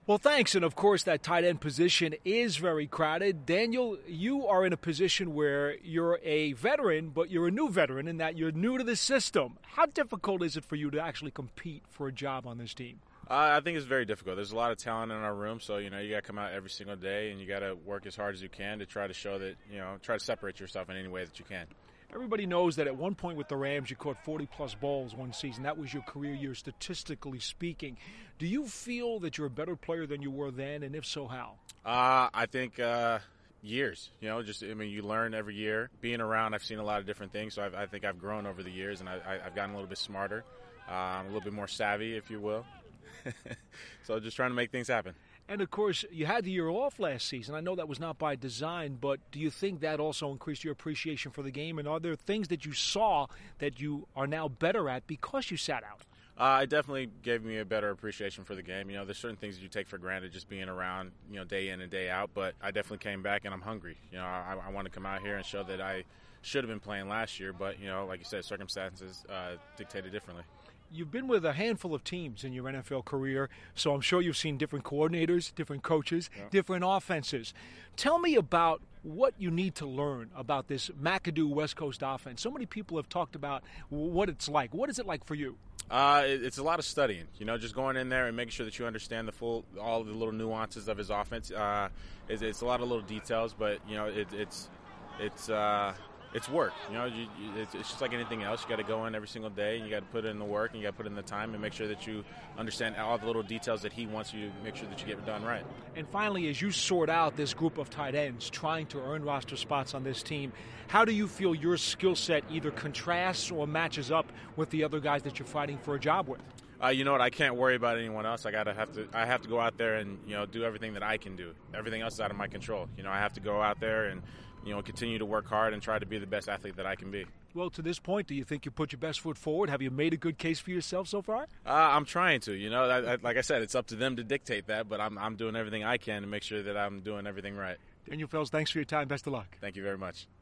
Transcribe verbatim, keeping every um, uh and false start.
Well, thanks. And, of course, that tight end position is very crowded. Daniel, you are in a position where you're a veteran, but you're a new veteran in that you're new to the system. How difficult is it for you to actually compete for a job on this team? Uh, I think it's very difficult. There's a lot of talent in our room, so, you know, you got to come out every single day, and you got to work as hard as you can to try to show that, you know, try to separate yourself in any way that you can. Everybody knows that at one point with the Rams, you caught forty-plus balls one season. That was your career year, statistically speaking. Do you feel that you're a better player than you were then, and if so, how? Uh, I think uh, years. You know, just I mean, you learn every year. Being around, I've seen a lot of different things, so I've, I think I've grown over the years, and I, I, I've gotten a little bit smarter, um, a little bit more savvy, if you will. So just trying to make things happen. And, of course, you had the year off last season. I know that was not by design, but do you think that also increased your appreciation for the game? And are there things that you saw that you are now better at because you sat out? Uh, it definitely gave me a better appreciation for the game. You know, there's certain things that you take for granted just being around, you know, day in and day out. But I definitely came back, and I'm hungry. You know, I, I want to come out here and show that I should have been playing last year. But, you know, like you said, circumstances uh, dictated differently. You've been with a handful of teams in your N F L career, so I'm sure you've seen different coordinators, different coaches, yeah. different offenses. Tell me about what you need to learn about this McAdoo West Coast offense. So many people have talked about what it's like. What is it like for you? Uh, it's a lot of studying, you know, just going in there and making sure that you understand the full, all the little nuances of his offense. Uh, it's, it's a lot of little details, but, you know, it, it's, it's, uh, It's work, you know. You, you, it's, it's just like anything else. You got to go in every single day, and you got to put in the work, and you got to put in the time, and make sure that you understand all the little details that he wants you to make sure that you get it done right. And finally, as you sort out this group of tight ends trying to earn roster spots on this team, how do you feel your skill set either contrasts or matches up with the other guys that you're fighting for a job with? Uh, you know what? I can't worry about anyone else. I gotta have to. I have to go out there and you know do everything that I can do. Everything else is out of my control. You know, I have to go out there and you know continue to work hard and try to be the best athlete that I can be. Well, to this point, do you think you put your best foot forward? Have you made a good case for yourself so far? Uh, I'm trying to. You know, I, I, like I said, it's up to them to dictate that, but I'm I'm doing everything I can to make sure that I'm doing everything right. Daniel Fells, thanks for your time. Best of luck. Thank you very much.